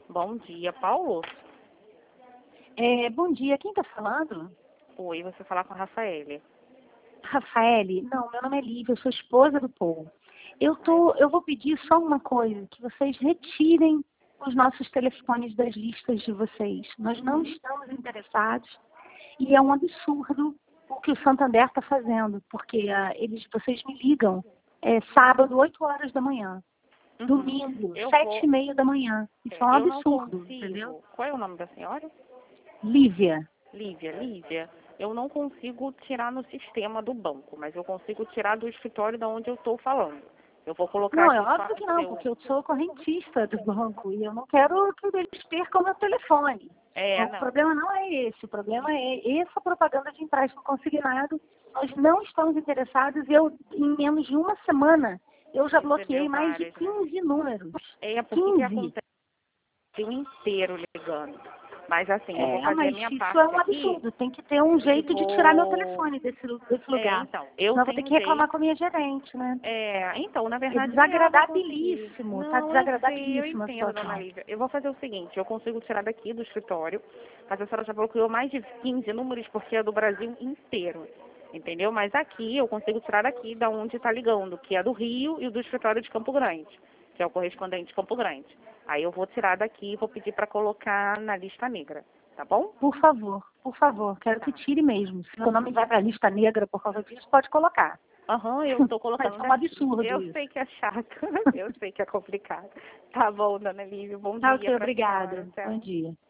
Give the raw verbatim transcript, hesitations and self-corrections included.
Bom dia, Paulo. É, bom dia, quem está falando? Oi, você falar com a Rafaele. Rafaele? Não, meu nome é Lívia, eu sou esposa do Paul. Eu, tô, eu vou pedir só uma coisa, que vocês retirem os nossos telefones das listas de vocês. Nós não estamos interessados e é um absurdo o que o Santander está fazendo, porque ah, eles, vocês me ligam é, sábado, oito horas da manhã. Uhum. Domingo, Eu sete vou... e meia da manhã. Isso é um é, eu não absurdo, consigo. entendeu? Qual é o nome da senhora? Lívia. Lívia, Lívia. Eu não consigo tirar no sistema do banco, mas eu consigo tirar do escritório da onde eu estou falando. Eu vou colocar Não, aqui é só óbvio que no não, seu... porque eu sou correntista do banco e eu não quero que eles percam meu telefone. É, O não. problema não é esse, o problema é essa propaganda de empréstimo consignado. Nós não estamos interessados. Eu, em menos de uma semana, eu já Recebeu bloqueei mais de várias, né? quinze números. É, porque o que quinze. acontece? O Brasil inteiro ligando. Mas assim, eu vou É, fazer a mas minha isso é parte um aqui absurdo. Tem que ter um e jeito de tirar meu vou... telefone desse, lu- desse É, lugar. então, eu Senão eu vou ter tenho que reclamar jeito. com a minha gerente, né? É, então, na É verdade, nem ela vai conseguir. desagradabilíssimo. Tá Não, eu sei, eu desagradabilíssima a entendo, dona situação. Lívia. Eu vou fazer o seguinte, eu consigo tirar daqui do escritório, mas a senhora já bloqueou mais de quinze números porque é do Brasil inteiro, entendeu? Mas aqui eu consigo tirar daqui da onde está ligando, que é do Rio e do escritório de Campo Grande, que é o correspondente de Campo Grande. Aí eu vou tirar daqui e vou pedir para colocar na lista negra, tá bom? Por favor, por favor, quero que Tá. tire mesmo. Se meu nome vai para a lista negra por causa disso, pode colocar. Aham, eu estou Mas colocando é um daqui. absurdo Eu isso. sei que é chato, eu sei que é complicado. Tá bom, dona Lívia, bom Tá dia ok, pra senhora. obrigada. Bom Tchau. dia.